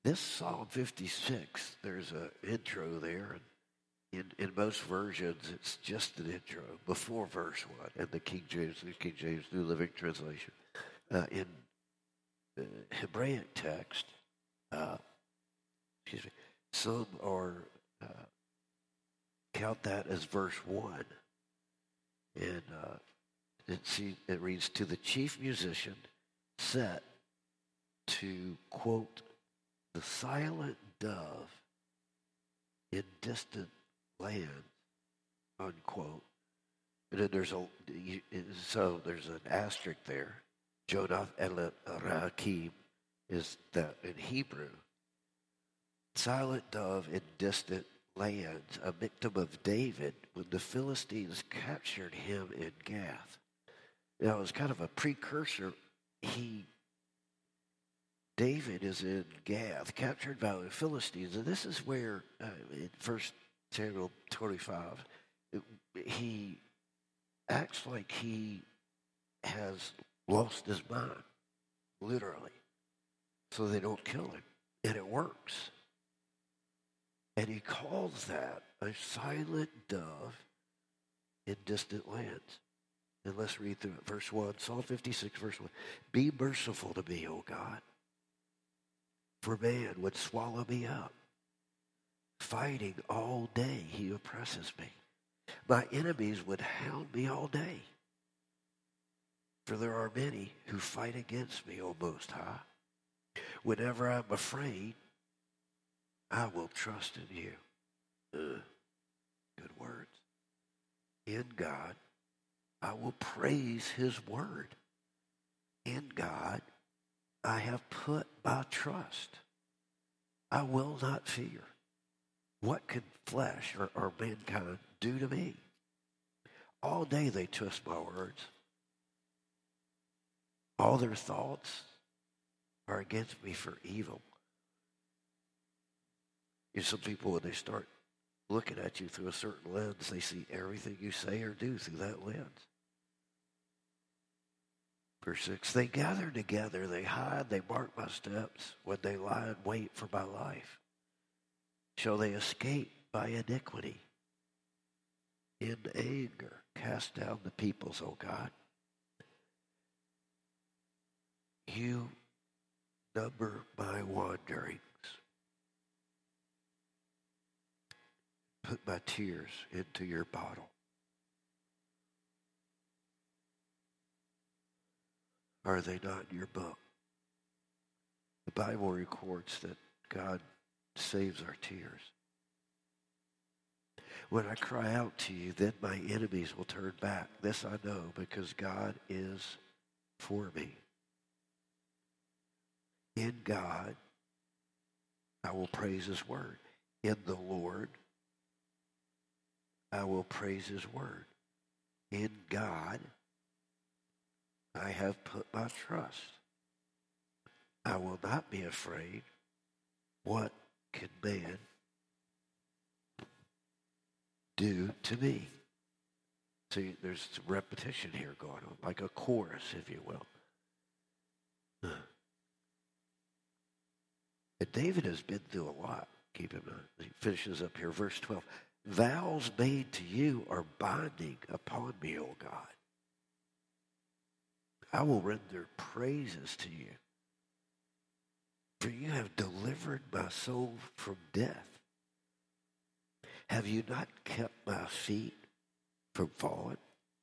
This Psalm 56, there's an intro there. In most versions, it's just an intro before verse 1 in the King James New Living Translation. In the Hebraic text, some are count that as verse 1. And it reads, to the chief musician set to, quote, the silent dove in distant land, unquote. And then there's an asterisk there. Jonath el Rakim is that in Hebrew. Silent dove in distant lands, a victim of David when the Philistines captured him in Gath. Now, it was kind of a precursor. David is in Gath, captured by the Philistines, and this is where in 1 Samuel 25, he acts like he has lost his mind, literally, so they don't kill him, and it works. And he calls that a silent dove in distant lands. And let's read through it. Verse 1, Psalm 56, verse 1. Be merciful to me, O God, for man would swallow me up. Fighting all day, he oppresses me. My enemies would hound me all day. For there are many who fight against me, O Most High. Whenever I'm afraid, I will trust in you. Good words. In God, I will praise his word. In God, I have put my trust. I will not fear. What can flesh or mankind do to me? All day they twist my words. All their thoughts are against me for evil. Some people, when they start looking at you through a certain lens, they see everything you say or do through that lens. Verse 6, they gather together, they hide, they mark my steps when they lie in wait for my life. Shall they escape by iniquity? In anger, cast down the peoples, O God. You number my wanderings. Put my tears into your bottle. Are they not in your book? The Bible records that God saves our tears. When I cry out to you, then my enemies will turn back. This I know because God is for me. In God, I will praise his word. In the Lord, I will praise his word. In God, I have put my trust. I will not be afraid. What can man do to me? See, there's some repetition here going on, like a chorus, if you will. And David has been through a lot. Keep in mind. He finishes up here, verse 12. Vows made to you are binding upon me, O God. I will render praises to you. For you have delivered my soul from death. Have you not kept my feet from falling?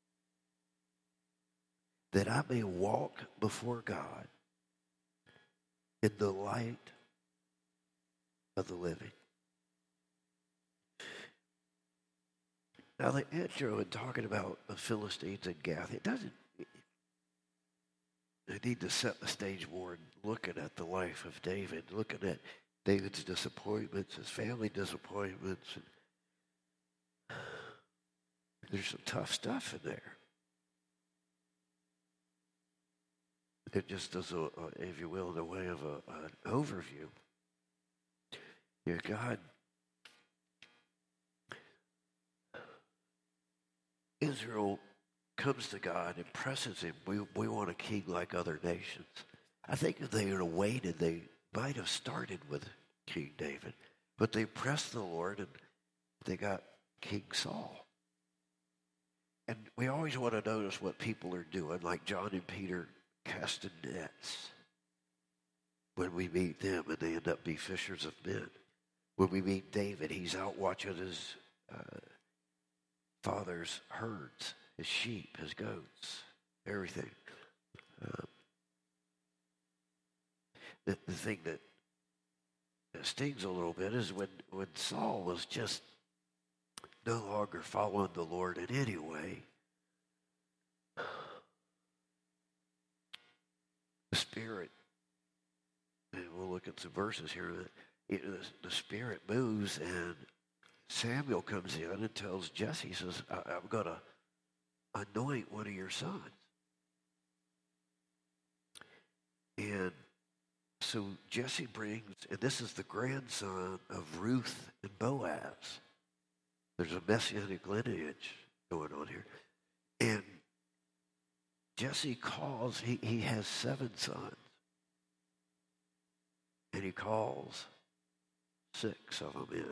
That I may walk before God in the light of the living. Now the intro in talking about the Philistines and Gath, they need to set the stage more in looking at the life of David, looking at David's disappointments, his family disappointments. There's some tough stuff in there. It just does, if you will, in the way of an overview. God, Israel comes to God and presses him. We want a king like other nations. I think if they would have waited, they might have started with King David, but they pressed the Lord and they got King Saul. And we always want to notice what people are doing, like John and Peter casting nets. When we meet them and they end up being fishers of men. When we meet David, he's out watching his father's herds, his sheep, his goats, everything. The thing that stings a little bit is when Saul was just no longer following the Lord in any way. The Spirit, and we'll look at some verses here, that the Spirit moves and Samuel comes in and tells Jesse, he says, I'm going to anoint one of your sons. And so Jesse brings, and this is the grandson of Ruth and Boaz. There's a messianic lineage going on here. And Jesse calls, he has 7 sons. And he calls 6 of them in.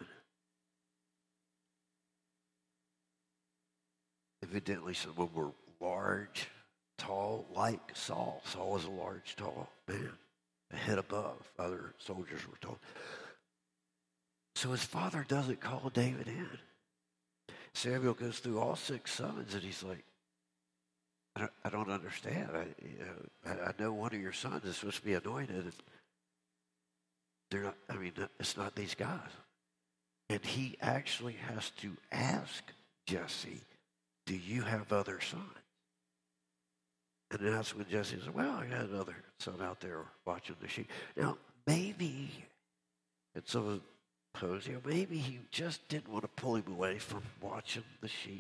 Evidently, some of them were large, tall, like Saul. Saul was a large, tall man, a head above. Other soldiers were tall. So his father doesn't call David in. Samuel goes through all 6 sons, and he's like, I don't understand. I know one of your sons is supposed to be anointed. And they're not. I mean, it's not these guys. And he actually has to ask Jesse, do you have other sons? And that's when Jesse says, well, I got another son out there watching the sheep. Now, maybe, and someone posed, maybe he just didn't want to pull him away from watching the sheep.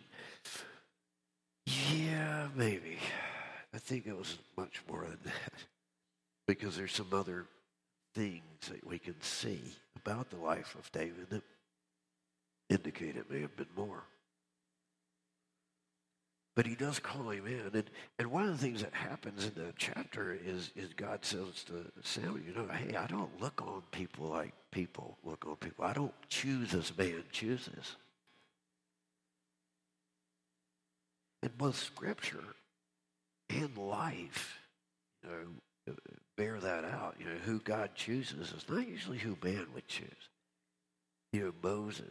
Yeah, maybe. I think it was much more than that. Because there's some other things that we can see about the life of David that indicate it may have been more. But he does call him in. And one of the things that happens in the chapter is God says to Samuel, hey, I don't look on people like people look on people. I don't choose as man chooses. And both Scripture and life, bear that out. Who God chooses is not usually who man would choose. Moses.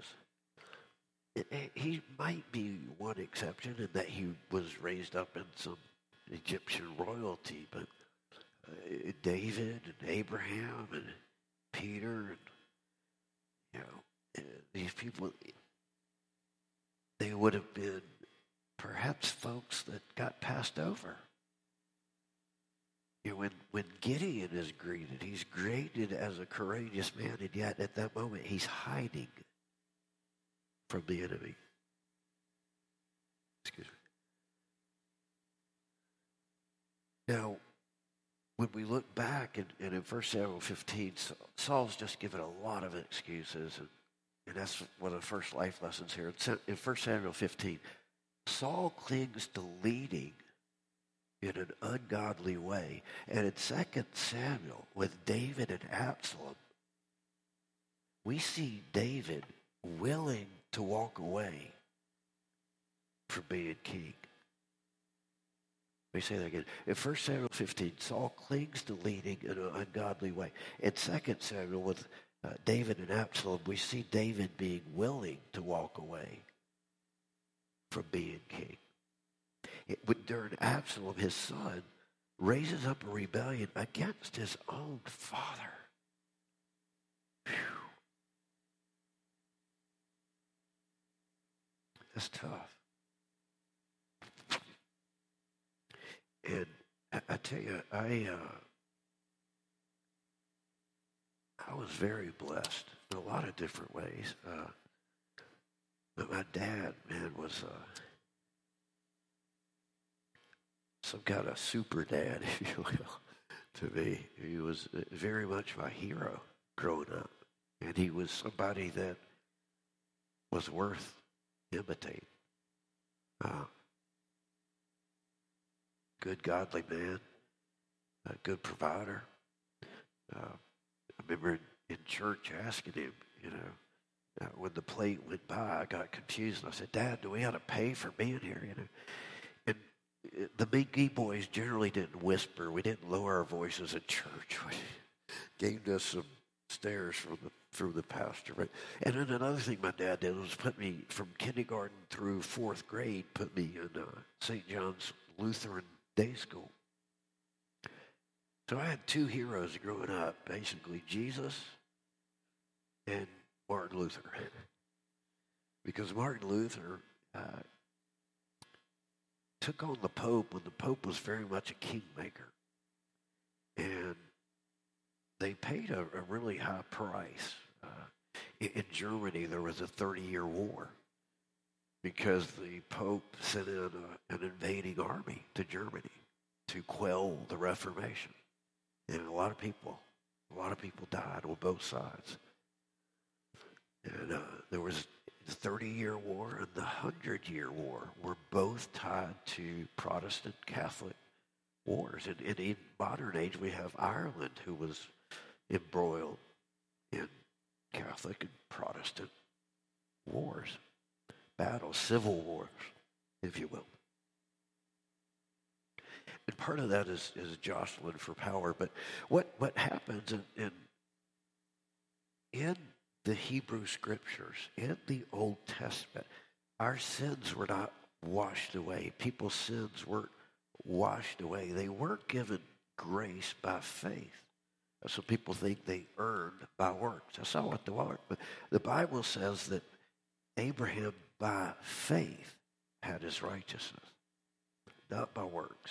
He might be one exception in that he was raised up in some Egyptian royalty, but David and Abraham and Peter and these people, they would have been perhaps folks that got passed over. When Gideon is greeted, he's greeted as a courageous man, and yet at that moment he's hiding from the enemy. Excuse me. Now, when we look back and in 1 Samuel 15, Saul's just given a lot of excuses, and that's one of the first life lessons here. In 1 Samuel 15, Saul clings to leading in an ungodly way. And in 2 Samuel, with David and Absalom, we see David willing to walk away from being king. Let me say that again. In 1 Samuel 15, Saul clings to leading in an ungodly way. In 2 Samuel, with David and Absalom, we see David being willing to walk away from being king. During Absalom, his son raises up a rebellion against his own father. Whew. That's tough. And I tell you, I was very blessed in a lot of different ways. But my dad, man, was some kind of super dad, if you will, to me. He was very much my hero growing up. And he was somebody that was worth imitating. Good godly man, a good provider, I remember in church asking him, when the plate went by, I got confused. And I said, Dad, do we have to pay for being here? And the Big boys generally didn't whisper. We didn't lower our voices in church. We gave us some stares from the pastor. Right? And then another thing my dad did was put me from kindergarten through fourth grade, put me in St. John's Lutheran Day School. So I had two heroes growing up, basically Jesus and Martin Luther. Because Martin Luther took on the Pope when the Pope was very much a kingmaker. And they paid a really high price. In Germany, there was a 30-year war because the Pope sent in an invading army to Germany to quell the Reformation. And a lot of people died on both sides. And there was the 30-year war and the 100-year war were both tied to Protestant Catholic wars. And in modern age, we have Ireland, who was embroiled in Catholic and Protestant wars, battles, civil wars, if you will. And part of that is jostling for power. But what happens in the Hebrew Scriptures, in the Old Testament, our sins were not washed away. People's sins weren't washed away. They weren't given grace by faith. So people think they earned by works. That's not what they are. But the Bible says that Abraham, by faith, had his righteousness, not by works.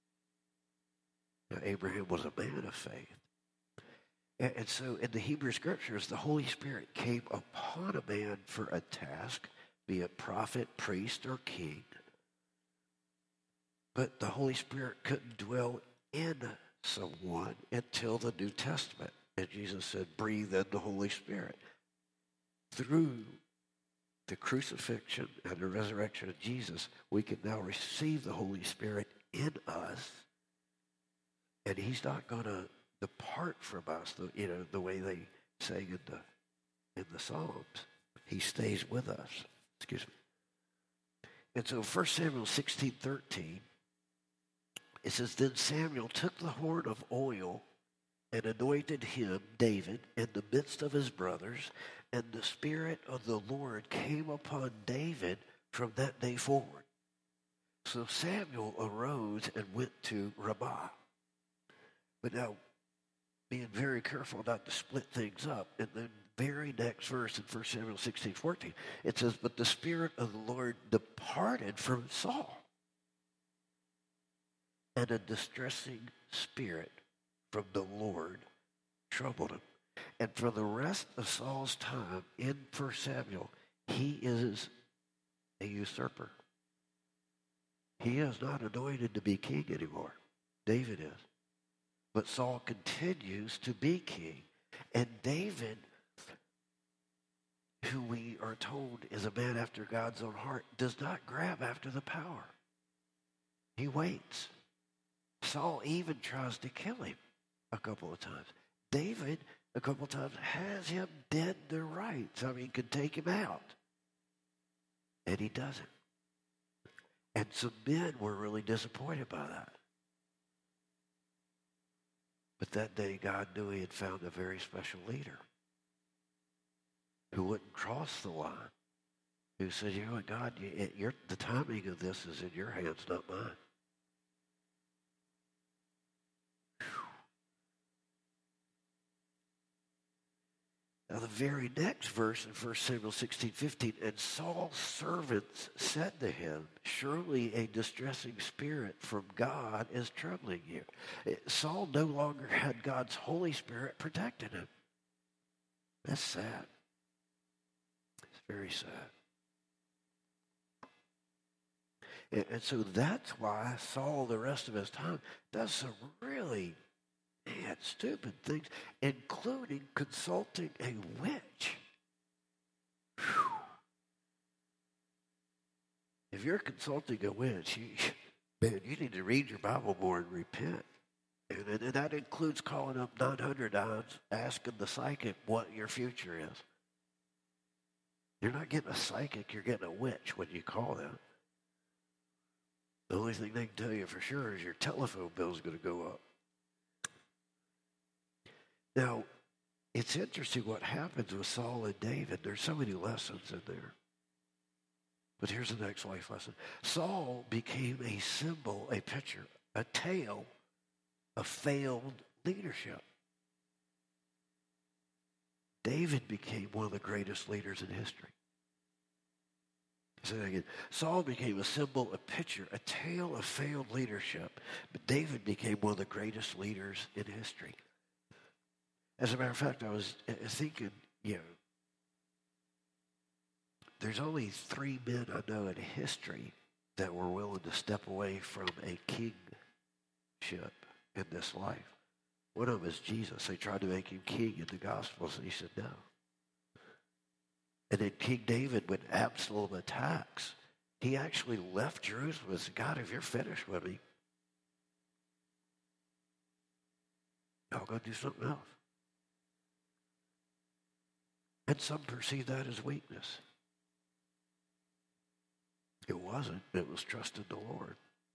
Now, Abraham was a man of faith. And so in the Hebrew Scriptures, the Holy Spirit came upon a man for a task, be it prophet, priest, or king. But the Holy Spirit couldn't dwell in someone until the New Testament. And Jesus said, breathe in the Holy Spirit. Through the crucifixion and the resurrection of Jesus, we can now receive the Holy Spirit in us. And he's not going to depart from us, the way they say in the Psalms. He stays with us. Excuse me. And so 1 Samuel 16:13, it says, Then Samuel took the horn of oil and anointed him, David, in the midst of his brothers, and the Spirit of the Lord came upon David from that day forward. So Samuel arose and went to Ramah. But now, being very careful not to split things up, in the very next verse in 1 Samuel 16:14, it says, But the Spirit of the Lord departed from Saul, and a distressing spirit from the Lord troubled him. And for the rest of Saul's time in 1 Samuel, he is a usurper. He is not anointed to be king anymore. David is. But Saul continues to be king. And David, who we are told is a man after God's own heart, does not grab after the power. He waits. Saul even tries to kill him a couple of times. David, a couple of times, has him dead to rights. I mean, could take him out. And he doesn't. And some men were really disappointed by that. But that day, God knew he had found a very special leader who wouldn't cross the line, who said, you know what, God, the timing of this is in your hands, not mine. Now, the very next verse in 1 Samuel 16:15, and Saul's servants said to him, surely a distressing spirit from God is troubling you. Saul no longer had God's Holy Spirit protecting him. That's sad. It's very sad. And so that's why Saul, the rest of his time, does some really stupid things, including consulting a witch. Whew. If you're consulting a witch, you need to read your Bible more and repent. And that includes calling up 900 times, asking the psychic what your future is. You're not getting a psychic, you're getting a witch when you call them. The only thing they can tell you for sure is your telephone bill is going to go up. Now, it's interesting what happens with Saul and David. There's so many lessons in there. But here's the next life lesson. Saul became a symbol, a picture, a tale of failed leadership. David became one of the greatest leaders in history. Say that again. Saul became a symbol, a picture, a tale of failed leadership. But David became one of the greatest leaders in history. As a matter of fact, I was thinking, there's only 3 men I know in history that were willing to step away from a kingship in this life. One of them is Jesus. They tried to make him king in the Gospels, and he said no. And then King David, when Absalom attacks, he actually left Jerusalem and said, God, if you're finished with me, I'll go do something else. And some perceive that as weakness. It wasn't. It was trust in the Lord.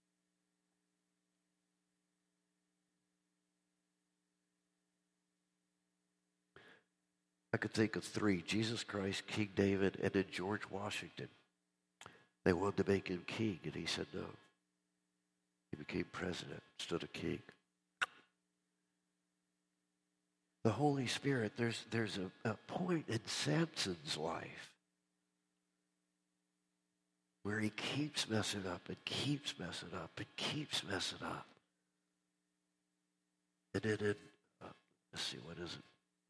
I could think of 3, Jesus Christ, King David, and then George Washington. They wanted to make him king, and he said no. He became president instead of king. The Holy Spirit, there's a point in Samson's life where he keeps messing up and keeps messing up and keeps messing up. And then let's see, what is it?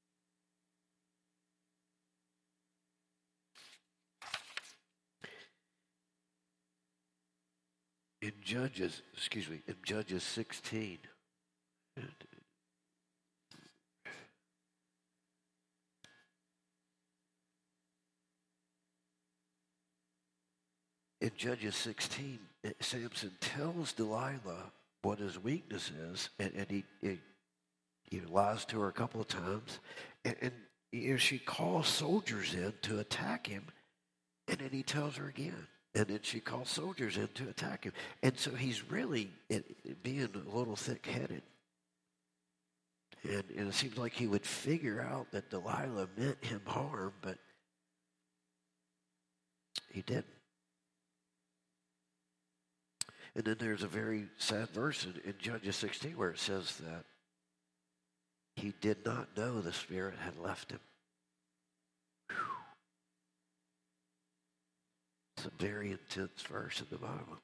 In Judges 16, Samson tells Delilah what his weakness is, and he lies to her a couple of times, and she calls soldiers in to attack him, and then he tells her again. And then she calls soldiers in to attack him. And so he's really being a little thick-headed. And it seems like he would figure out that Delilah meant him harm, but he didn't. And then there's a very sad verse in Judges 16 where it says that he did not know the Spirit had left him. Whew. It's a very intense verse in the Bible.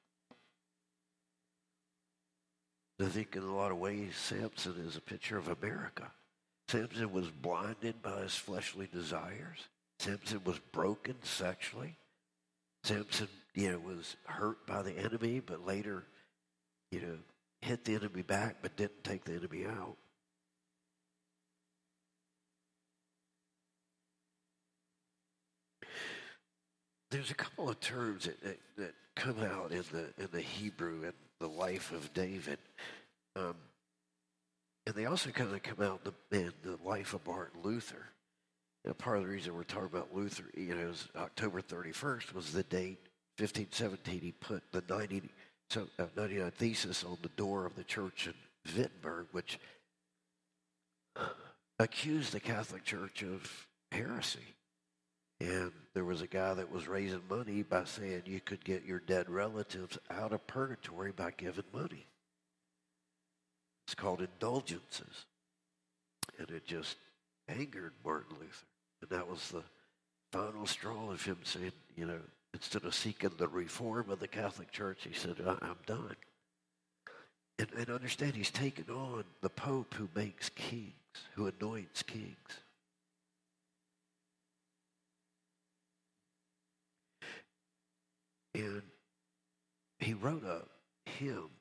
I think in a lot of ways, Samson is a picture of America. Samson was blinded by his fleshly desires. Samson was broken sexually. Samson, was hurt by the enemy, but later, hit the enemy back, but didn't take the enemy out. There's a couple of terms that come out in the Hebrew and the life of David, and they also kind of come out in the life of Martin Luther. Part of the reason we're talking about Luther, is October 31st was the date, 1517. He put the 99 Thesis on the door of the church in Wittenberg, which accused the Catholic Church of heresy. And there was a guy that was raising money by saying you could get your dead relatives out of purgatory by giving money. It's called indulgences. And it just angered Martin Luther. And that was the final straw of him saying, instead of seeking the reform of the Catholic Church, he said, I'm done. And understand, he's taken on the Pope who makes kings, who anoints kings. And he wrote a hymn,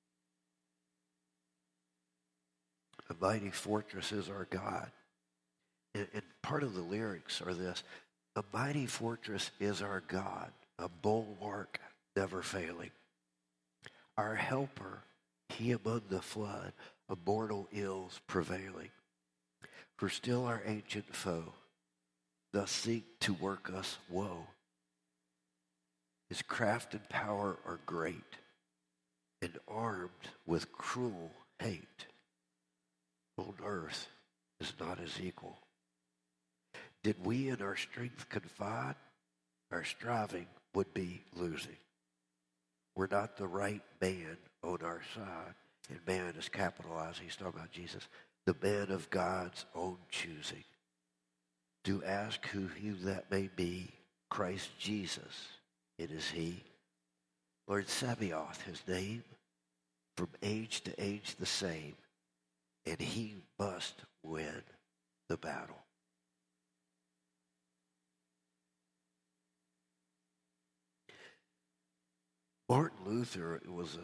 "A Mighty Fortress is Our God." And part of the lyrics are this: a mighty fortress is our God, a bulwark never failing. Our helper, he among the flood, of mortal ills prevailing. For still our ancient foe doth seek to work us woe. His craft and power are great, and armed with cruel hate. On earth is not his equal. Did we in our strength confide, our striving would be losing. We're not the right man on our side. And man is capitalized. He's talking about Jesus. The man of God's own choosing. Do ask who that may be. Christ Jesus. It is he. Lord Sabaoth, his name. From age to age the same. And he must win the battle. Martin Luther was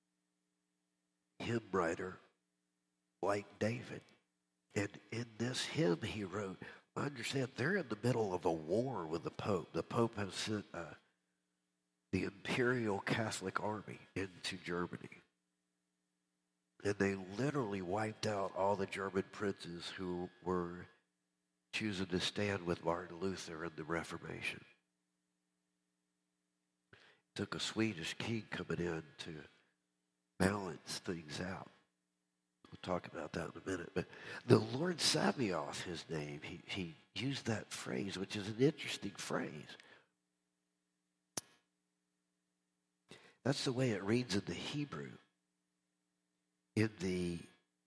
a hymn writer like David. And in this hymn he wrote, understand, they're in the middle of a war with the Pope. The Pope has sent the Imperial Catholic Army into Germany. And they literally wiped out all the German princes who were choosing to stand with Martin Luther in the Reformation. It took a Swedish king coming in to balance things out. We'll talk about that in a minute. But the Lord Sabaoth, his name, he used that phrase, which is an interesting phrase. That's the way it reads in the Hebrew. In the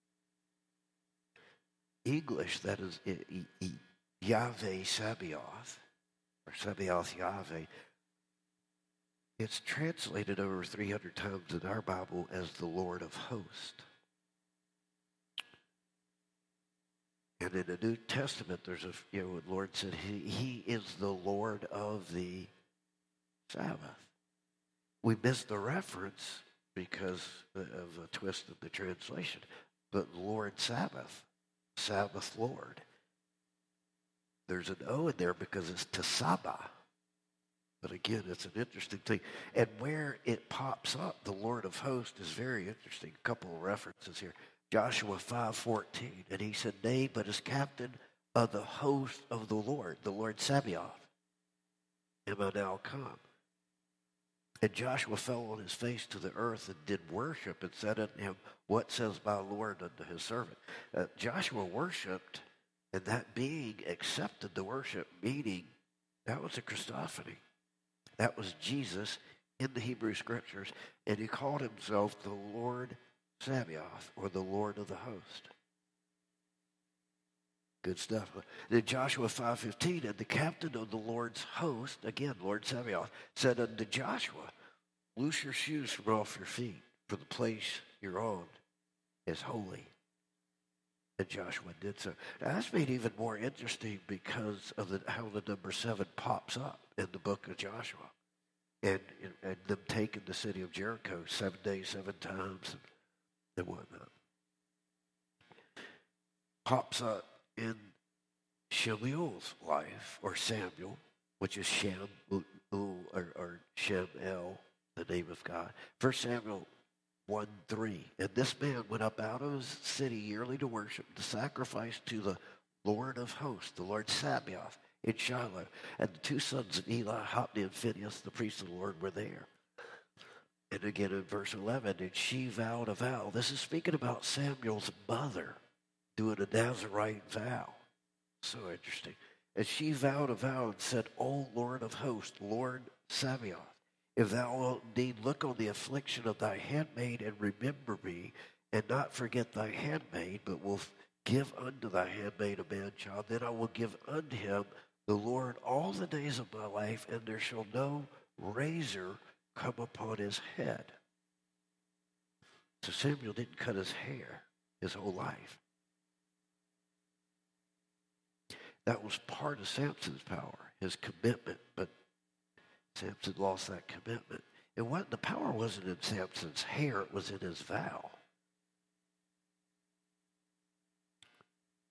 English, that is Yahweh Sabaoth, or Sabaoth Yahweh. It's translated over 300 times in our Bible as the Lord of Hosts. And in the New Testament, there's the Lord said he is the Lord of the Sabbath. We missed the reference because of a twist of the translation. But Lord Sabbath, Sabbath Lord. There's an O in there because it's Tesaba. But again, it's an interesting thing. And where it pops up, the Lord of Hosts, is very interesting. A couple of references here. Joshua 5:14, and he said, nay, but as captain of the host of the Lord Sabaoth, am I now come. And Joshua fell on his face to the earth and did worship and said unto him, what says my Lord unto his servant? Joshua worshiped, and that being accepted the worship, meaning that was a Christophany. That was Jesus in the Hebrew Scriptures, and he called himself the Lord Sabaoth, or the Lord of the host. Good stuff. Then Joshua 5:15, and the captain of the Lord's host, again, Lord Sabaoth, said unto Joshua, loose your shoes from off your feet, for the place you're on is holy. And Joshua did so. Now that's made even more interesting because of how the number 7 pops up in the book of Joshua. And them taking the city of Jericho 7 days, 7 times, and whatnot. Pops up in Shemuel's life, or Samuel, which is Shem, or Shem-El, the name of God. 1 Samuel 1:3. And this man went up out of his city yearly to worship, to sacrifice to the Lord of hosts, the Lord Sabaoth, in Shiloh. And the 2 sons of Eli, Hophni and Phinehas, the priests of the Lord, were there. And again in verse 11, and she vowed a vow. This is speaking about Samuel's mother doing a Nazarite vow. So interesting. And she vowed a vow and said, O Lord of hosts, Lord Sabaoth, if thou wilt indeed look on the affliction of thy handmaid and remember me, and not forget thy handmaid, but will give unto thy handmaid a man-child, then I will give unto him the Lord all the days of my life, and there shall no razor come upon his head. So Samuel didn't cut his hair his whole life. That was part of Samson's power, his commitment, but Samson lost that commitment. And the power wasn't in Samson's hair, it was in his vow.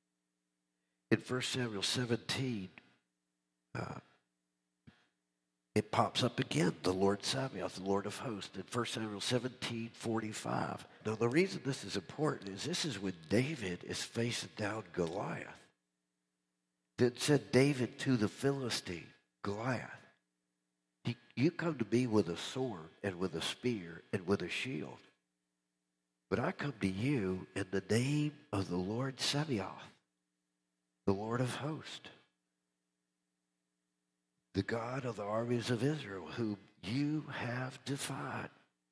In 1 Samuel 17, it pops up again, the Lord Sabaoth, the Lord of hosts, in 1 Samuel 17:45. Now, the reason this is important is this is when David is facing down Goliath. Then said David to the Philistine, Goliath, you come to me with a sword and with a spear and with a shield. But I come to you in the name of the Lord Sabaoth, the Lord of hosts, the God of the armies of Israel, whom you have defied.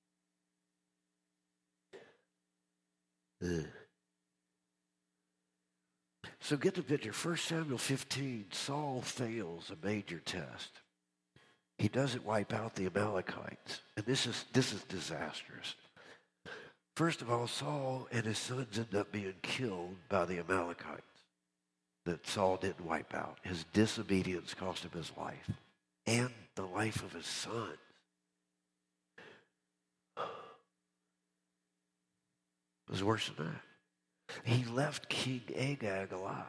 So get the picture. 1 Samuel 15, Saul fails a major test. He doesn't wipe out the Amalekites. And this is disastrous. First of all, Saul and his sons end up being killed by the Amalekites that Saul didn't wipe out. His disobedience cost him his life and the life of his sons. It was worse than that. He left King Agag alive.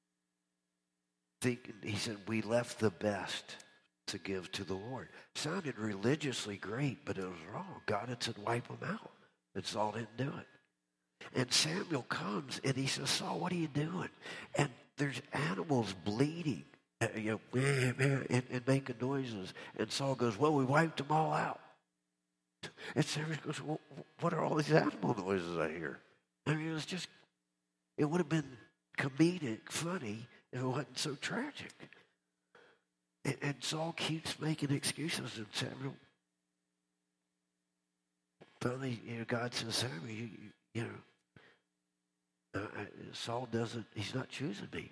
He said, we left the best to give to the Lord. Sounded religiously great, but it was wrong. God had said, wipe them out. And Saul didn't do it. And Samuel comes and he says, Saul, what are you doing? And there's animals bleeding, and making noises. And Saul goes, well, we wiped them all out. And Samuel goes, well, what are all these animal noises I hear? I mean, it would have been comedic, funny, if it wasn't so tragic. And Saul keeps making excuses, and Samuel, finally, God says, Samuel, Saul he's not choosing me.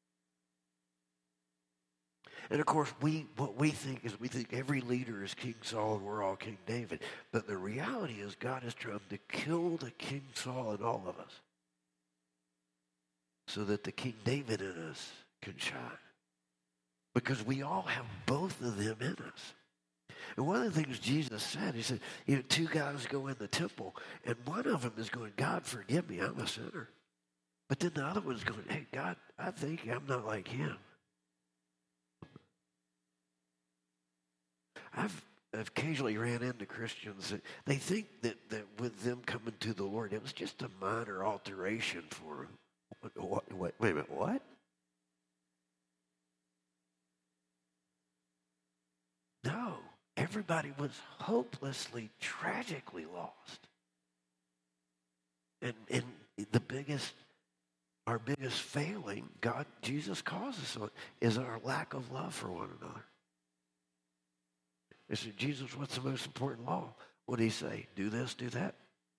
And of course, what we think every leader is King Saul and we're all King David. But the reality is God is trying to kill the King Saul in all of us so that the King David in us can shine. Because we all have both of them in us. And one of the things Jesus said, he said, two guys go in the temple, and one of them is going, God, forgive me, I'm a sinner. But then the other one's going, hey, God, I think I'm not like him. I've occasionally ran into Christians that they think that with them coming to the Lord, it was just a minor alteration for them. Wait a minute, what? No, everybody was hopelessly, tragically lost. And our biggest failing, Jesus calls us on, is our lack of love for one another. He said, Jesus, what's the most important law? What did he say? Do this, do that?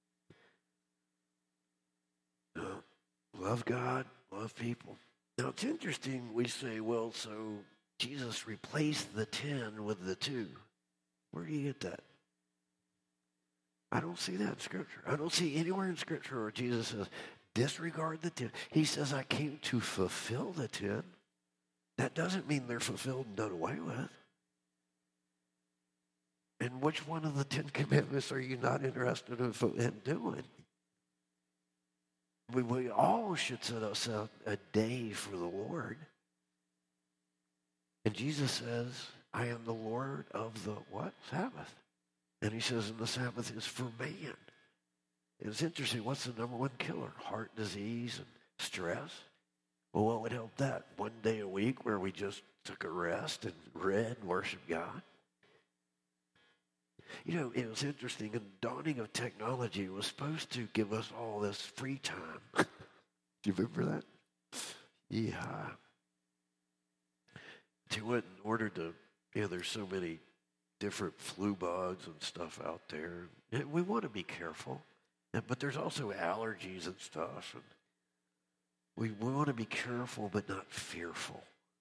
No. Love God, love people. Now, it's interesting we say, well, so Jesus replaced the 10 with the 2. Where do you get that? I don't see that in Scripture. I don't see anywhere in Scripture where Jesus says, disregard the 10. He says, I came to fulfill the 10. That doesn't mean they're fulfilled and done away with. And which one of the 10 commandments are you not interested in doing? We all should set aside a day for the Lord. And Jesus says, I am the Lord of the what? Sabbath. And he says, and the Sabbath is for man. And it's interesting, what's the number one killer? Heart disease and stress? Well, what would help that? One day a week where we just took a rest and read and worshiped God? It was interesting. The dawning of technology was supposed to give us all this free time. Do you remember that? Yeah. In order to, there's so many different flu bugs and stuff out there. We want to be careful. But there's also allergies and stuff. And we want to be careful but not fearful.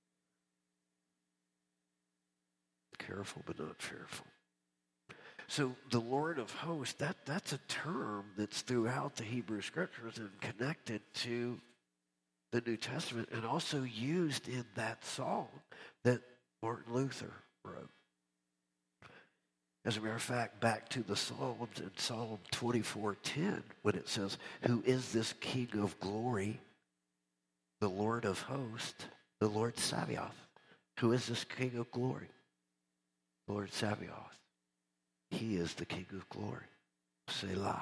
Careful but not fearful. So the Lord of hosts, that's a term that's throughout the Hebrew Scriptures and connected to the New Testament and also used in that song that Martin Luther wrote. As a matter of fact, back to the Psalms in Psalm 24:10, when it says, who is this King of glory, the Lord of hosts, the Lord Sabaoth? Who is this King of glory? Lord Sabaoth. He is the King of glory. Selah.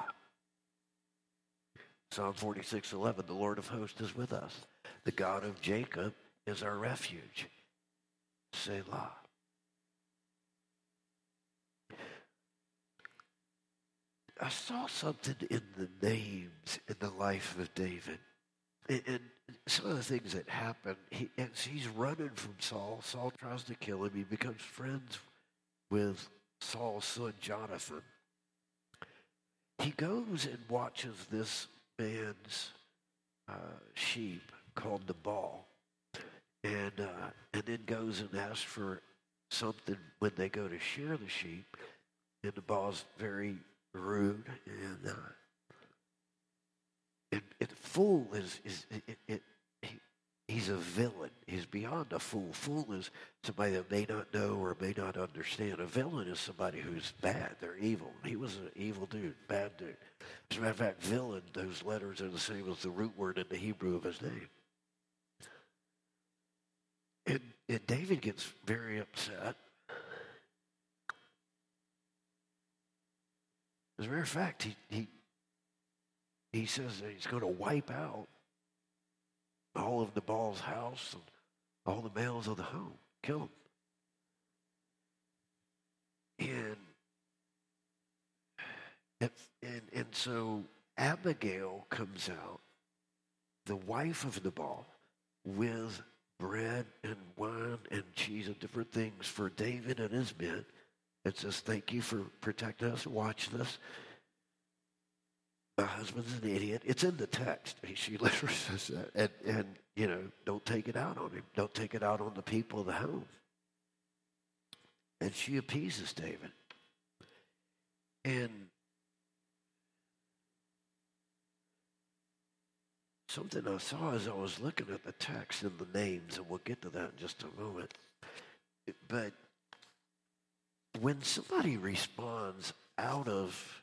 Psalm 46:11, the Lord of hosts is with us. The God of Jacob is our refuge. Selah. I saw something in the names in the life of David. And some of the things that happen, as he's running from Saul, Saul tries to kill him. He becomes friends with Saul's son, Jonathan. He goes and watches this man's sheep called Nabal, and then goes and asks for something when they go to shear the sheep. And Nabal's very rude, and fool he's a villain. He's beyond a fool. Fool is somebody that may not know or may not understand. A villain is somebody who's bad. They're evil. He was an evil dude, bad dude. As a matter of fact, villain, those letters are the same as the root word in the Hebrew of his name. And David gets very upset. As a matter of fact, he says that he's going to wipe out all of Nabal's house and all the males of the home, kill them. And so Abigail comes out, the wife of Nabal, with bread and wine and cheese and different things for David and his men. It says, thank you for protecting us. Watch this. My husband's an idiot. It's in the text. She literally says that. And don't take it out on him. Don't take it out on the people of the home. And she appeases David. And something I saw as I was looking at the text and the names, and we'll get to that in just a moment. But when somebody responds out of,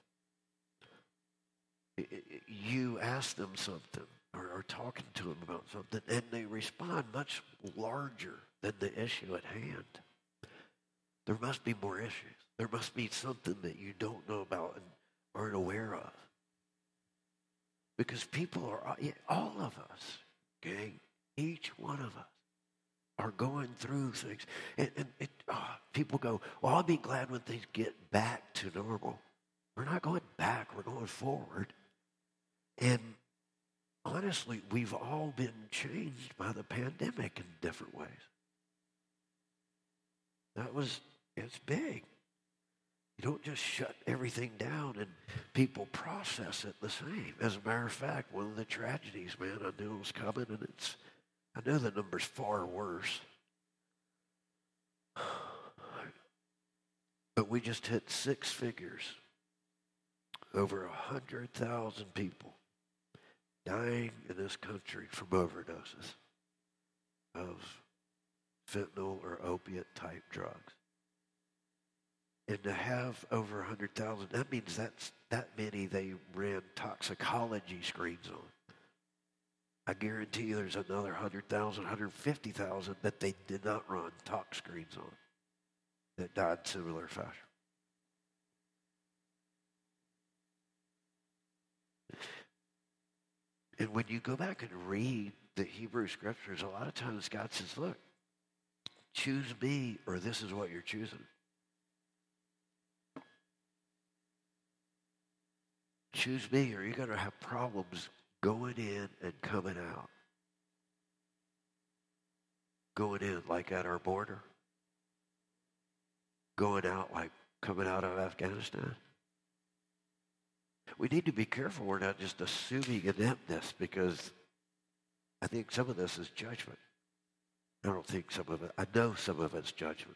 you ask them something or talking to them about something, and they respond much larger than the issue at hand, there must be more issues. There must be something that you don't know about and aren't aware of. Because people are, all of us, okay, each one of us, are going through things. And people go, well, I'll be glad when things get back to normal. We're not going back, we're going forward. And honestly, we've all been changed by the pandemic in different ways. It's big. You don't just shut everything down and people process it the same. As a matter of fact, one of the tragedies, man, I knew it was coming, and I know the number's far worse. But we just hit 6 figures. Over 100,000 people dying in this country from overdoses of fentanyl or opiate type drugs. And to have over 100,000, that means that many they ran toxicology screens on. I guarantee you there's another 100,000, 150,000 that they did not run tox screens on that died in similar fashion. And when you go back and read the Hebrew scriptures, a lot of times God says, look, choose me or this is what you're choosing. Choose me or you're going to have problems going in and coming out. Going in like at our border. Going out like coming out of Afghanistan. We need to be careful we're not just assuming ineptness, because I think some of this is judgment. I don't think some of it, I know some of it's judgment.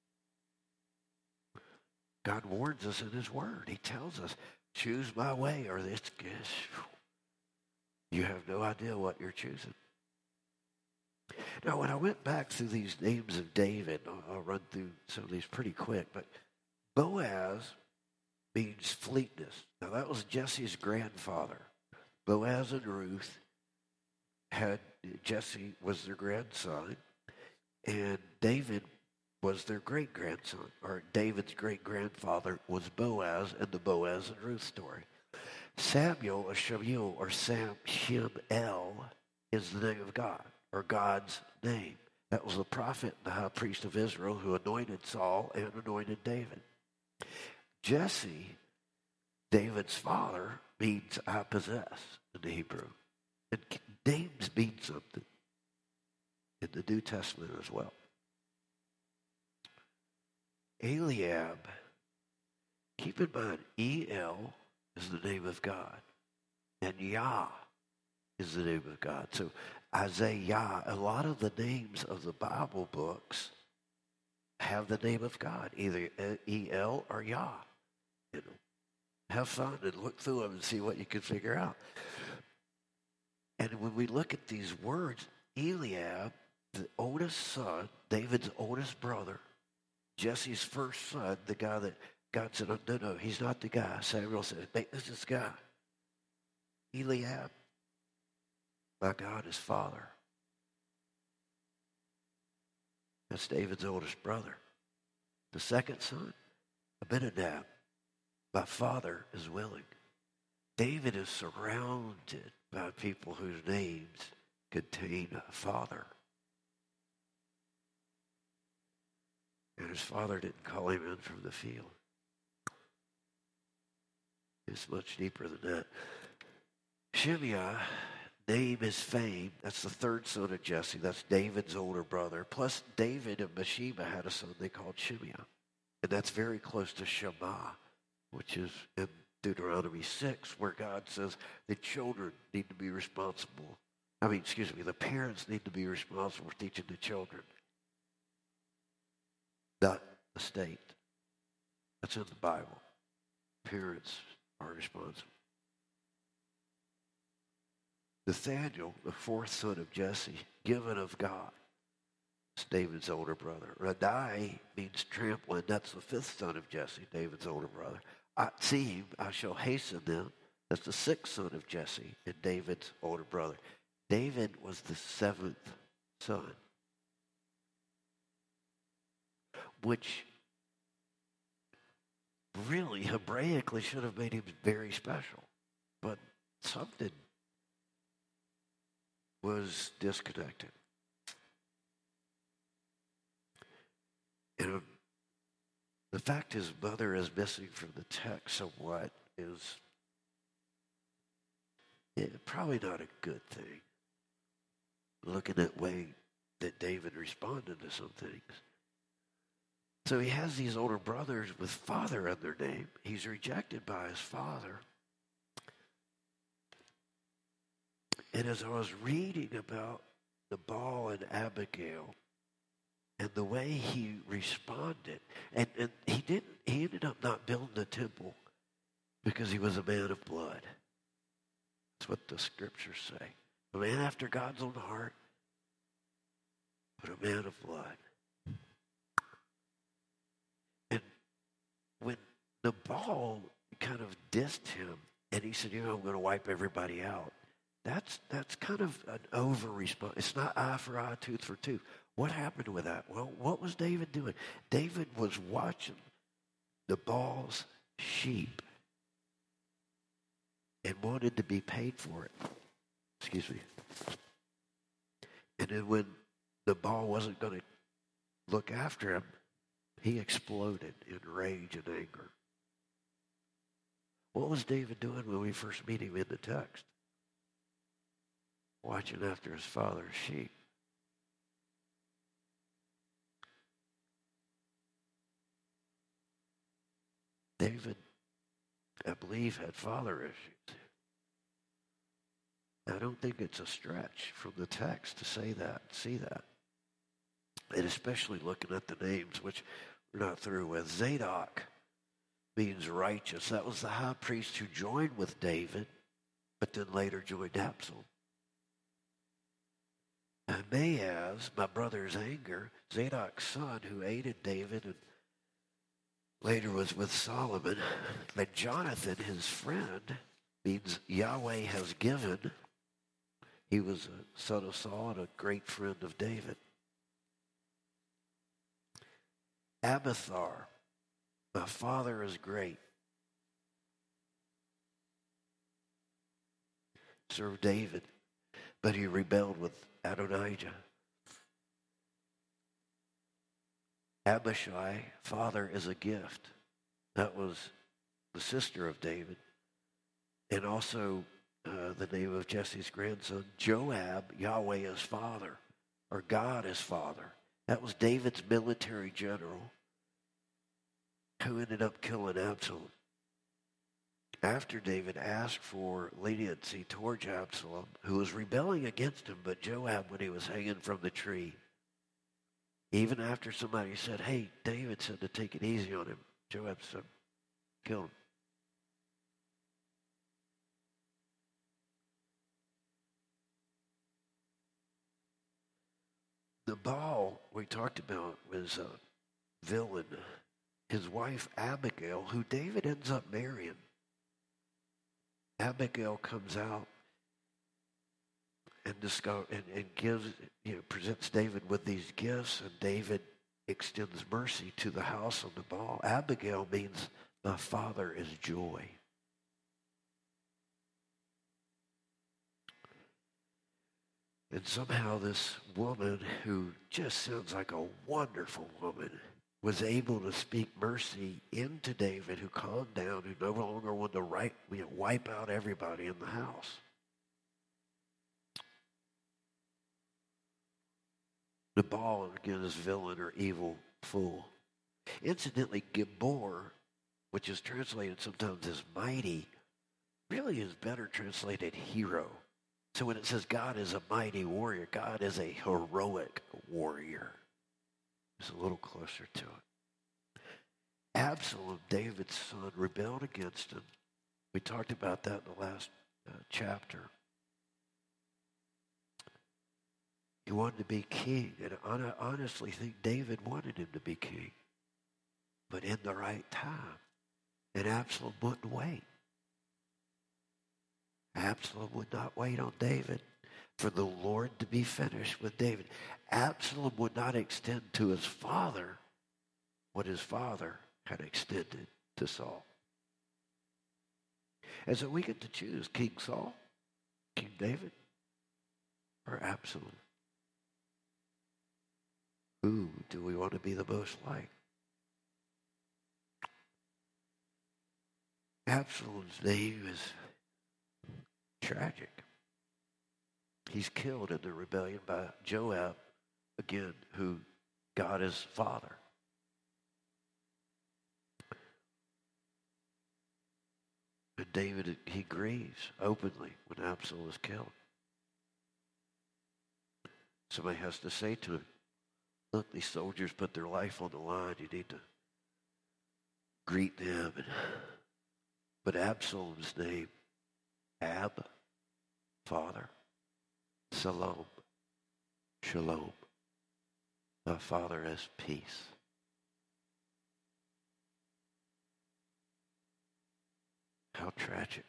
God warns us in his word. He tells us, choose my way or this. You have no idea what you're choosing. Now, when I went back through these names of David, I'll run through some of these pretty quick, but Boaz means fleetness. Now, that was Jesse's grandfather. Boaz and Ruth Jesse was their grandson, and David was their great-grandson, or David's great-grandfather was Boaz in the Boaz and Ruth story. Samuel, or Shemuel, or Shem-El is the name of God, or God's name. That was the prophet and the high priest of Israel who anointed Saul and anointed David. Jesse, David's father, means I possess in the Hebrew. And names mean something in the New Testament as well. Eliab, keep in mind, El is the name of God, and Yah is the name of God. So Isaiah, a lot of the names of the Bible books have the name of God, either El or Yah. You know, have fun and look through them and see what you can figure out. And when we look at these words, Eliab, the oldest son, David's oldest brother, Jesse's first son, the guy that God said, no, he's not the guy. Samuel said, this is the guy. Eliab, my God, is father. That's David's oldest brother. The second son, Abinadab, my father is willing. David is surrounded by people whose names contain a father. And his father didn't call him in from the field. It's much deeper than that. Shimei, name is fame. That's the third son of Jesse. That's David's older brother. Plus, David and Bathsheba had a son they called Shimei. And that's very close to Shema, which is in Deuteronomy 6, where God says the children need to be responsible. The parents need to be responsible for teaching the children, not the state. That's in the Bible. Parents are responsible. Nathaniel, the fourth son of Jesse, given of God. It's David's older brother. Radai means trampling. That's the fifth son of Jesse, David's older brother. Atzim, I shall hasten them. That's the sixth son of Jesse and David's older brother. David was the seventh son, which really Hebraically should have made him very special. But something was disconnected. And the fact his mother is missing from the text somewhat is probably not a good thing. Looking at the way that David responded to some things. So he has these older brothers with father in their name. He's rejected by his father. And as I was reading about Nabal and Abigail and the way he responded, and he ended up not building the temple because he was a man of blood. That's what the scriptures say. A man after God's own heart, but a man of blood. And when Nabal kind of dissed him, and he said, I'm going to wipe everybody out, that's kind of an over-response. It's not eye for eye, tooth for tooth. What happened with that? Well, what was David doing? David was watching Nabal's sheep and wanted to be paid for it. Excuse me. And then when Nabal wasn't going to look after him, he exploded in rage and anger. What was David doing when we first meet him in the text? Watching after his father's sheep. David, I believe, had father issues. I don't think it's a stretch from the text to say that, see that. And especially looking at the names, which we're not through with. Zadok means righteous. That was the high priest who joined with David, but then later joined Absalom. Ahimaaz, my brother's anger, Zadok's son who aided David and later was with Solomon. And Jonathan, his friend, means Yahweh has given. He was a son of Saul and a great friend of David. Abiathar, my father is great. Served David, but he rebelled with Adonijah. Abishai, father is a gift. That was the sister of David. And also the name of Jesse's grandson, Joab, Yahweh is father, or God is father. That was David's military general who ended up killing Absalom. After David asked for leniency towards Absalom, who was rebelling against him, but Joab, when he was hanging from the tree, even after somebody said, hey, David said to take it easy on him, Joab said, kill him. Nabal, we talked about, was a villain. His wife, Abigail, who David ends up marrying. Abigail comes out and gives, presents David with these gifts, and David extends mercy to the house of Nabal. Abigail means my father is joy. And somehow this woman, who just sounds like a wonderful woman, was able to speak mercy into David, who calmed down, who no longer wanted to wipe out everybody in the house. Nabal, again, is villain or evil fool. Incidentally, Gibor, which is translated sometimes as mighty, really is better translated hero. So when it says God is a mighty warrior, God is a heroic warrior. It's a little closer to it. Absalom, David's son, rebelled against him. We talked about that in the last chapter. He wanted to be king, and I honestly think David wanted him to be king, but in the right time. And Absalom wouldn't wait. Absalom would not wait on David for the Lord to be finished with David. Absalom would not extend to his father what his father had extended to Saul. And so we get to choose King Saul, King David, or Absalom. Who do we want to be the most like? Absalom's name is tragic. He's killed in the rebellion by Joab, again, who God is father. And David, he grieves openly when Absalom is killed. Somebody has to say to him, look, these soldiers put their life on the line. You need to greet them. But Absalom's name, Ab, father, Salom, shalom. My father has peace. How tragic.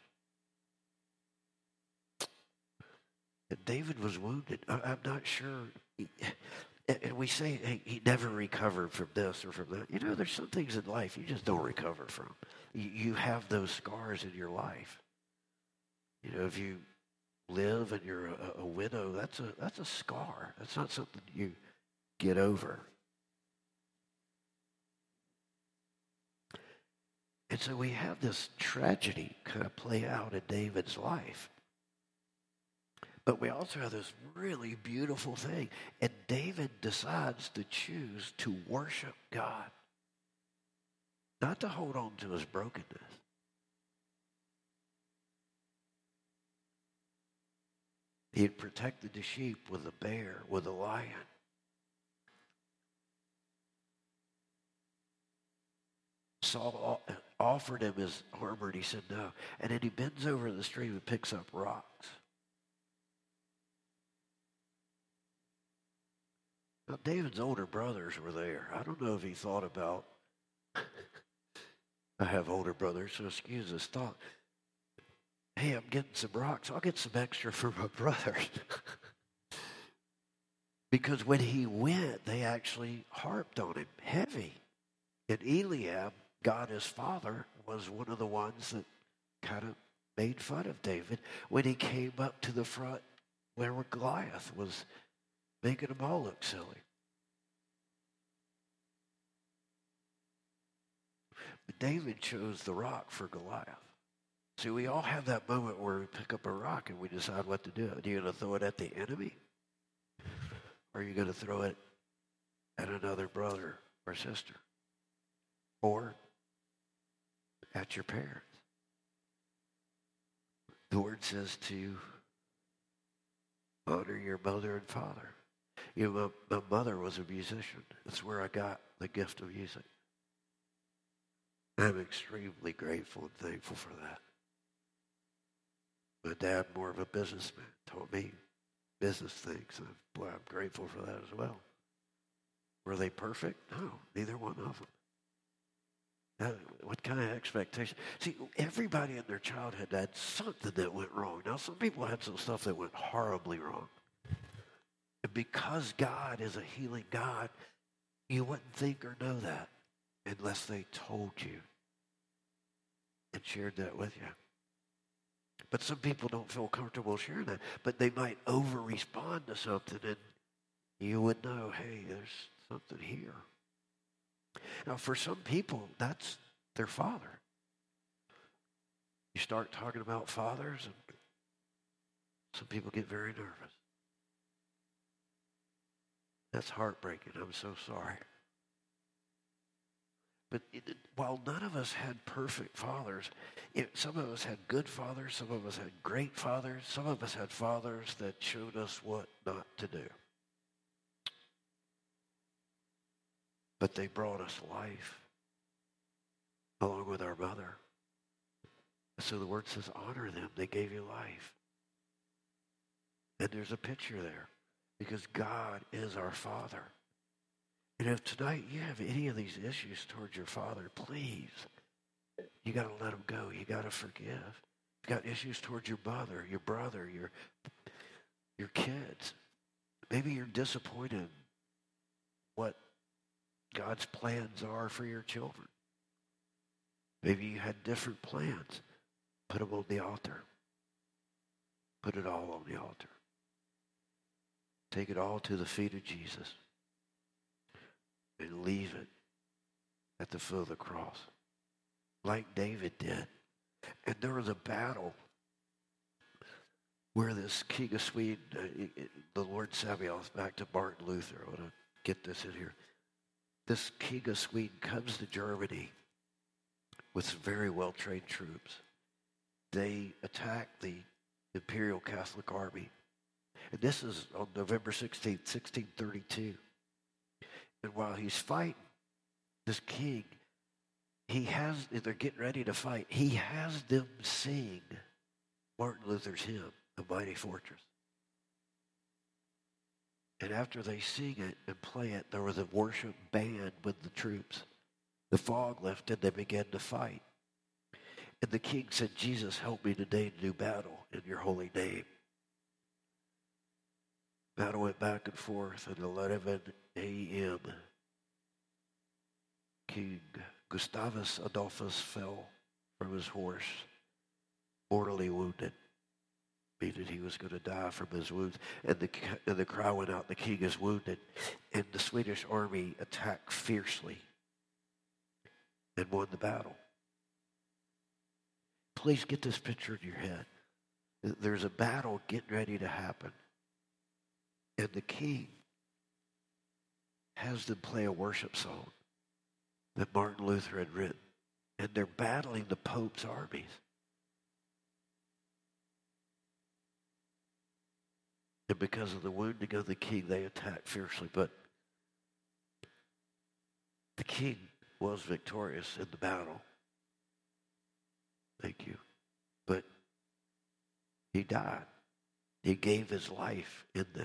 And David was wounded. I'm not sure. And we say, hey, he never recovered from this or from that. There's some things in life you just don't recover from. You have those scars in your life. If you live and you're a widow, that's a scar. That's not something you get over. And so we have this tragedy kind of play out in David's life. But we also have this really beautiful thing. And David decides to choose to worship God, not to hold on to his brokenness. He had protected the sheep with a bear, with a lion. Saul offered him his armor, and he said no. And then he bends over the stream and picks up rocks. Now, David's older brothers were there. I don't know if he thought about, I have older brothers, so excuse this thought. Hey, I'm getting some rocks. I'll get some extra for my brothers. Because when he went, they actually harped on him heavy. And Eliab, God his father, was one of the ones that kind of made fun of David when he came up to the front where Goliath was making them all look silly. But David chose the rock for Goliath. See, we all have that moment where we pick up a rock and we decide what to do. Are you going to throw it at the enemy? Or are you going to throw it at another brother or sister? Or at your parents? The word says to honor your mother and father. You know, my mother was a musician. That's where I got the gift of music. I'm extremely grateful and thankful for that. My dad, more of a businessman, taught me business things. And boy, I'm grateful for that as well. Were they perfect? No, neither one of them. Now, what kind of expectation? See, everybody in their childhood had something that went wrong. Now, some people had some stuff that went horribly wrong. And because God is a healing God, you wouldn't think or know that unless they told you and shared that with you. But some people don't feel comfortable sharing that. But they might over-respond to something, and you would know, hey, there's something here. Now, for some people, that's their father. You start talking about fathers, and some people get very nervous. That's heartbreaking. I'm so sorry. But while none of us had perfect fathers, some of us had good fathers, some of us had great fathers, some of us had fathers that showed us what not to do. But they brought us life along with our mother. So the word says, honor them. They gave you life. And there's a picture there because God is our Father. And if tonight you have any of these issues towards your father, please, you got to let him go. You got to forgive. If you've got issues towards your mother, your brother, your kids, maybe you're disappointed in what God's plans are for your children. Maybe you had different plans. Put them on the altar. Put it all on the altar. Take it all to the feet of Jesus. And leave it at the foot of the cross, like David did. And there was a battle where this king of Sweden, the Lord Sabaoth, back to Martin Luther. I want to get this in here. This king of Sweden comes to Germany with some very well-trained troops. They attack the Imperial Catholic Army. And this is on November 16th, 1632. And while he's fighting, this king, they're getting ready to fight. He has them sing Martin Luther's hymn, The Mighty Fortress. And after they sing it and play it, there was a worship band with the troops. The fog lifted, they began to fight. And the king said, Jesus, help me today to do battle in your holy name. Battle went back and forth at 11 a.m. King Gustavus Adolphus fell from his horse, mortally wounded, meaning he was going to die from his wounds. And the cry went out, the king is wounded. And the Swedish army attacked fiercely and won the battle. Please get this picture in your head. There's a battle getting ready to happen. And the king has them play a worship song that Martin Luther had written. And they're battling the Pope's armies. And because of the wounding of the king, they attacked fiercely. But the king was victorious in the battle. Thank you. But he died. He gave his life in this.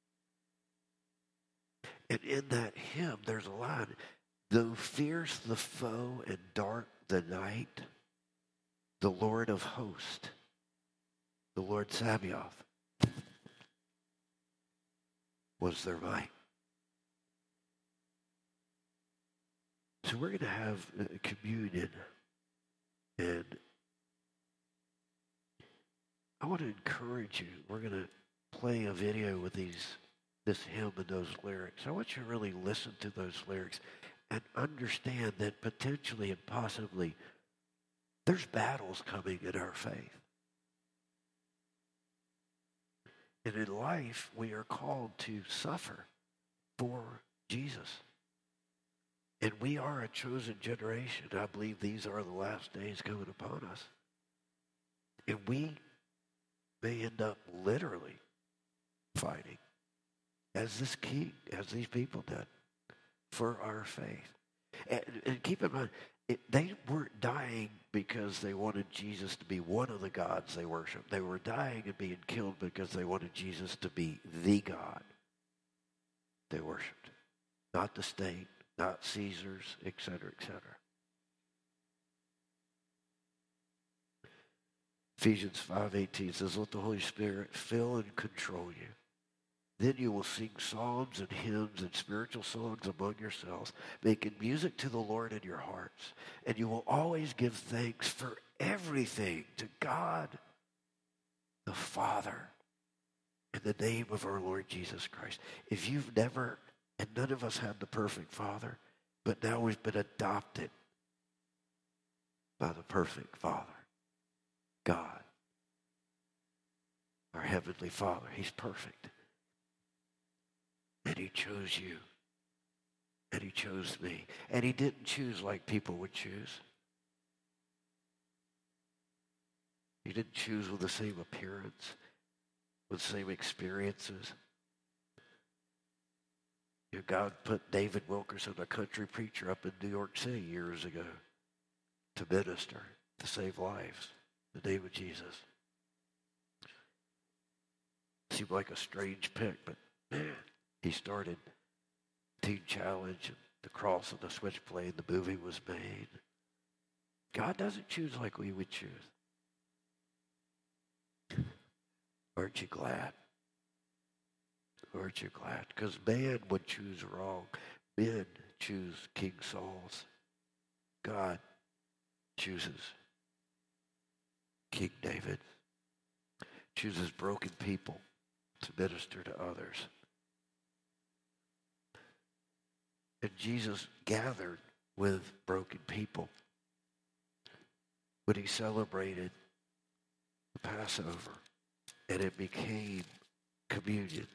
And in that hymn, there's a line, though fierce the foe and dark the night, the Lord of hosts, the Lord Sabaoth, was their might. So we're going to have communion, and I want to encourage you. We're going to play a video with this hymn and those lyrics. I want you to really listen to those lyrics and understand that potentially and possibly there's battles coming in our faith. And in life, we are called to suffer for Jesus. And we are a chosen generation. I believe these are the last days coming upon us. And we may end up literally fighting as this king, as these people did, for our faith. And keep in mind, they weren't dying because they wanted Jesus to be one of the gods they worshiped. They were dying and being killed because they wanted Jesus to be the God they worshiped. Not the state, not Caesar's, etc., etc. Ephesians 5:18 says, let the Holy Spirit fill and control you. Then you will sing psalms and hymns and spiritual songs among yourselves, making music to the Lord in your hearts. And you will always give thanks for everything to God the Father in the name of our Lord Jesus Christ. If you've never, and none of us had the perfect Father, but now we've been adopted by the perfect Father, God, our Heavenly Father. He's perfect. And he chose you. And he chose me. And he didn't choose like people would choose. He didn't choose with the same appearance, with the same experiences. You know, God put David Wilkerson, a country preacher, up in New York City years ago to minister, to save lives in the name of Jesus. Seemed like a strange pick, but man, he started Teen Challenge, and the Cross and the Switchblade, the movie was made. God doesn't choose like we would choose. Aren't you glad? Aren't you glad? Because man would choose wrong. Men choose King Saul's. God chooses King David. Chooses broken people to minister to others. And Jesus gathered with broken people when he celebrated the Passover, and it became communion.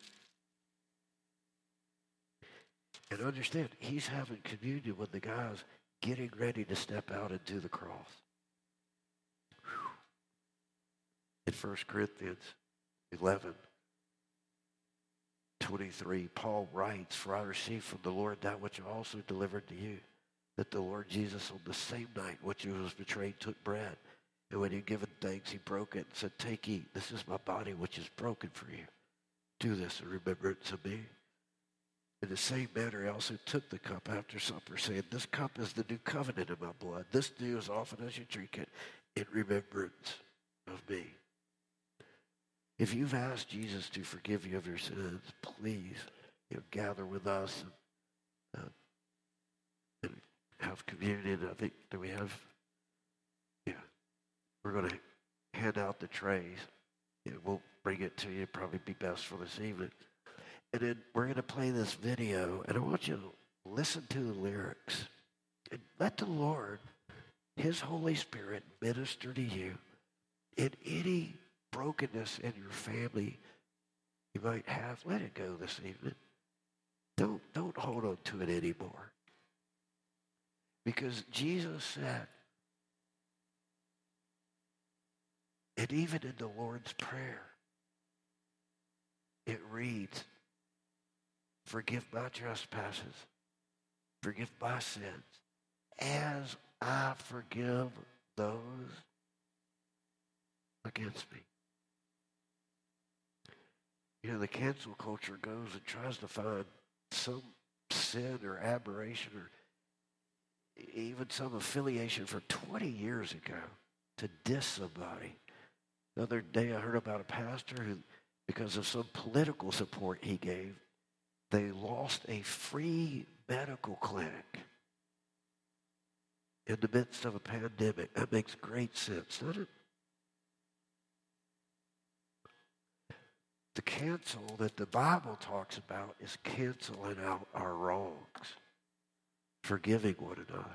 And understand, he's having communion with the guys getting ready to step out and do the cross. Whew. In 1 Corinthians 11:23, Paul writes, for I received from the Lord that which I also delivered to you, that the Lord Jesus on the same night which he was betrayed took bread. And when he had given thanks, he broke it and said, take, eat. This is my body which is broken for you. Do this in remembrance of me. In the same manner, he also took the cup after supper, saying, this cup is the new covenant in my blood. This do as often as you drink it in remembrance of me. If you've asked Jesus to forgive you of your sins, please gather with us and have communion. I think that we have, we're going to hand out the trays. We'll bring it to you. Probably be best for this evening. And then we're going to play this video, and I want you to listen to the lyrics and let the Lord, his Holy Spirit, minister to you in any brokenness in your family you might have. Let it go this evening. Don't hold on to it anymore. Because Jesus said, and even in the Lord's Prayer, it reads, forgive my trespasses, forgive my sins, as I forgive those against me. The cancel culture goes and tries to find some sin or aberration or even some affiliation from 20 years ago to diss somebody. The other day I heard about a pastor who, because of some political support he gave, they lost a free medical clinic in the midst of a pandemic. That makes great sense, doesn't it? The cancel that the Bible talks about is canceling out our wrongs, forgiving one another.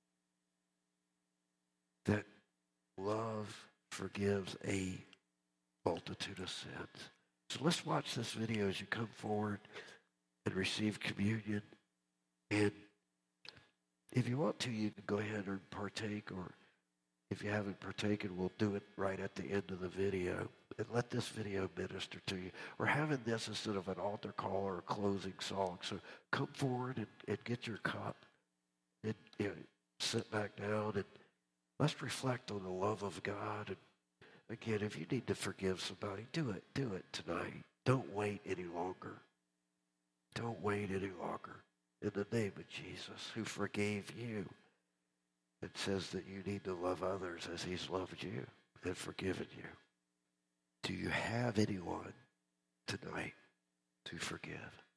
That love forgives a multitude of sins. So let's watch this video as you come forward and receive communion. And if you want to, you can go ahead and partake, or if you haven't partaken, we'll do it right at the end of the video. And let this video minister to you. We're having this instead of an altar call or a closing song. So come forward and get your cup and sit back down, and let's reflect on the love of God. And again, if you need to forgive somebody, do it. Do it tonight. Don't wait any longer. Don't wait any longer. In the name of Jesus, who forgave you, it says that you need to love others as he's loved you and forgiven you. Do you have anyone tonight to forgive?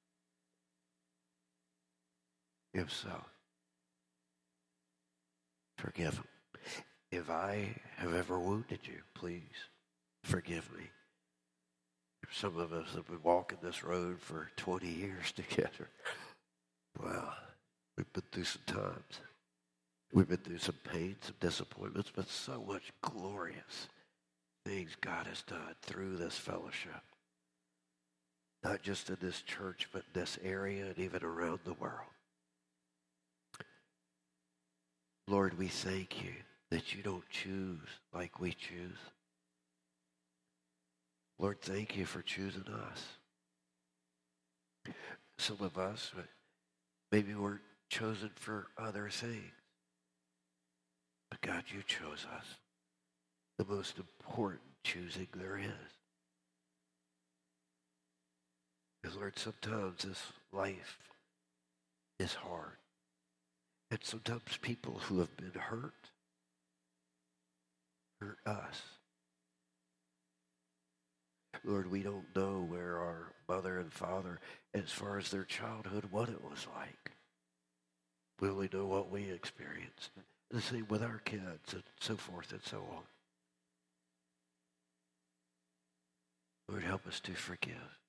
If so, forgive them. If I have ever wounded you, please forgive me. Some of us have been walking this road for 20 years together. Well, we've been through some times. We've been through some pain, some disappointments, but so much glorious things God has done through this fellowship. Not just in this church, but in this area and even around the world. Lord, we thank you that you don't choose like we choose. Lord, thank you for choosing us. Some of us, maybe we're chosen for other things. But God, you chose us. The most important choosing there is. And Lord, sometimes this life is hard. And sometimes people who have been hurt us. Lord, we don't know where our mother and father, as far as their childhood, what it was like. We only know what we experienced. The same with our kids and so forth and so on. Lord, help us to forgive.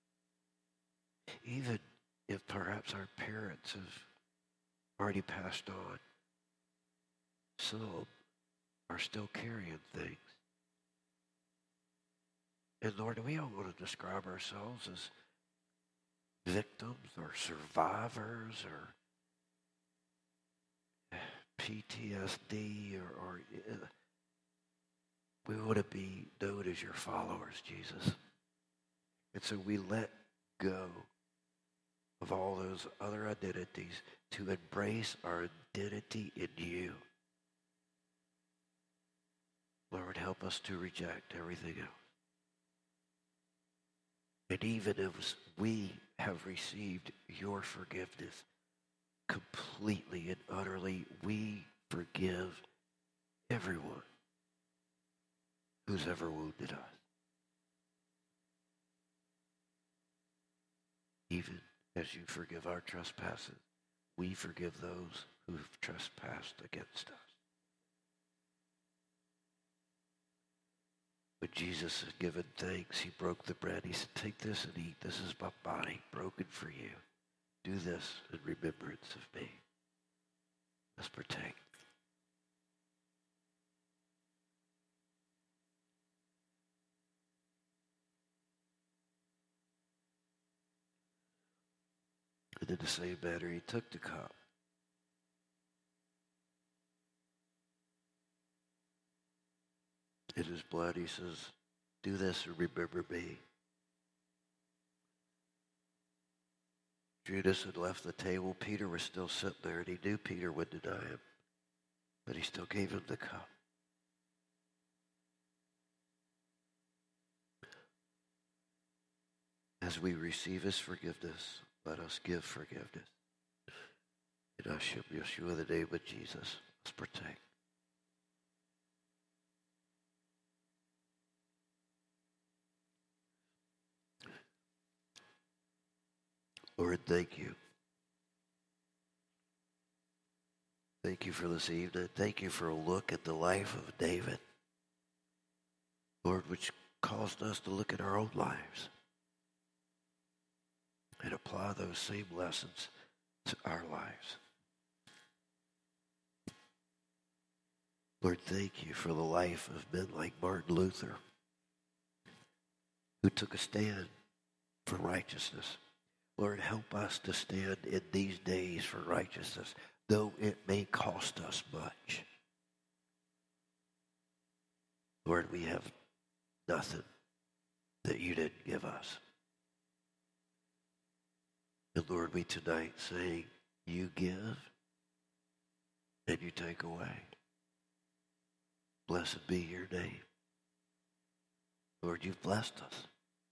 Even if perhaps our parents have already passed on, some are still carrying things. And Lord, we don't want to describe ourselves as victims or survivors or PTSD or we want to be known as your followers, Jesus. And so we let go of all those other identities to embrace our identity in you. Lord, help us to reject everything else. And even as we have received your forgiveness completely and utterly, we forgive everyone who's ever wounded us. Even as you forgive our trespasses, we forgive those who have trespassed against us. When Jesus had given thanks, he broke the bread. He said, take this and eat. This is my body broken for you. Do this in remembrance of me. Let's partake. And in the same manner, he took the cup. In his blood, he says, do this and remember me. Judas had left the table. Peter was still sitting there, and he knew Peter would deny him. But he still gave him the cup. As we receive his forgiveness, let us give forgiveness. In Hashem Yeshua, the name of Jesus, let's partake. Lord, thank you Thank you for this evening. Thank you for a look at the life of David, Lord, which caused us to look at our own lives and apply those same lessons to our lives. Lord, thank you for the life of men like Martin Luther, who took a stand for righteousness. Lord, help us to stand in these days for righteousness, though it may cost us much. Lord, we have nothing that you didn't give us. And Lord, we tonight say, you give and you take away. Blessed be your name. Lord, you've blessed us.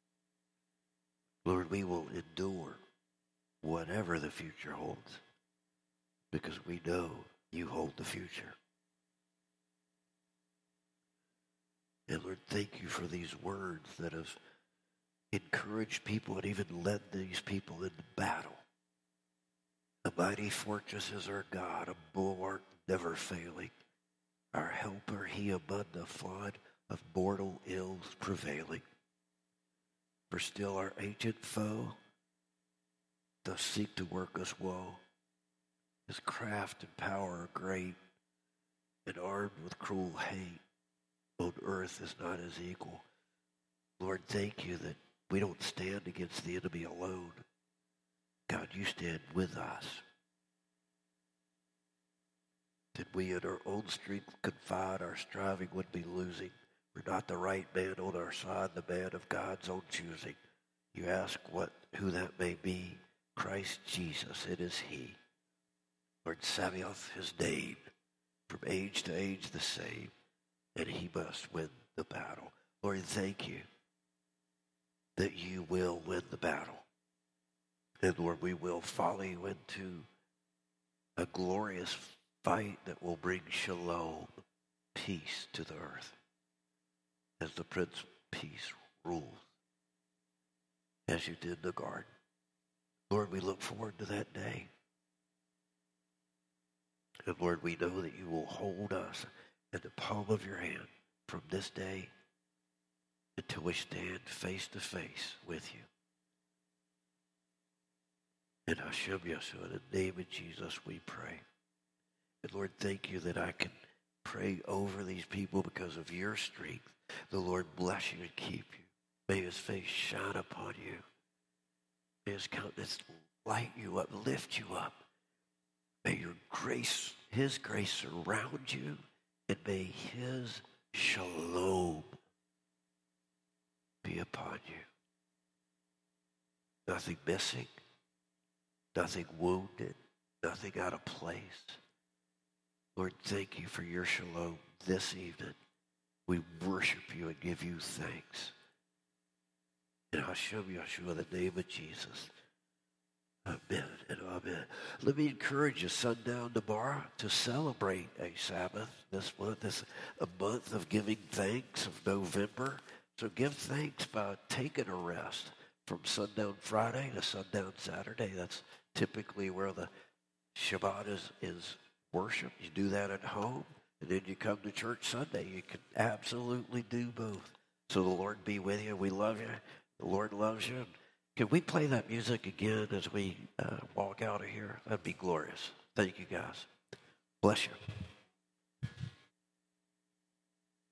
Lord, we will endure whatever the future holds because we know you hold the future. And Lord, thank you for these words that have encouraged people and even led these people into battle. A mighty fortress is our God, a bulwark never failing. Our helper, he above the flood of mortal ills prevailing. For still our ancient foe doth seek to work us woe. His craft and power are great, and armed with cruel hate, on earth is not his equal. Lord, thank you that we don't stand against the enemy alone. God, you stand with us. Did we in our own strength confide, our striving would be losing. We're not the right man on our side, the man of God's own choosing. You ask who that may be. Christ Jesus, it is he. Lord, Sabaoth, his name, from age to age the same, and he must win the battle. Lord, thank you that you will win the battle. And Lord, we will follow you into a glorious fight that will bring shalom, peace to the earth, as the Prince of Peace rules, as you did in the garden. Lord, we look forward to that day. And Lord, we know that you will hold us in the palm of your hand from this day until we stand face to face with you. In Hashem Yeshua, in the name of Jesus, we pray. And Lord, thank you that I can pray over these people because of your strength. The Lord bless you and keep you. May his face shine upon you. May his countenance light you up, lift you up. May your grace, his grace surround you, and may his shalom be upon you. Nothing missing, nothing wounded, nothing out of place. Lord, thank you for your shalom this evening. We worship you and give you thanks. In Hashem Yeshua, the name of Jesus. Amen and amen. Let me encourage you, sundown tomorrow, to celebrate a Sabbath this month. It's a month of giving thanks of November. So give thanks by taking a rest from sundown Friday to sundown Saturday. That's typically where the Shabbat is worship. You do that at home, and then you come to church Sunday. You can absolutely do both. So the Lord be with you. We love you. The Lord loves you. Can we play that music again as we walk out of here? That'd be glorious. Thank you, guys. Bless you.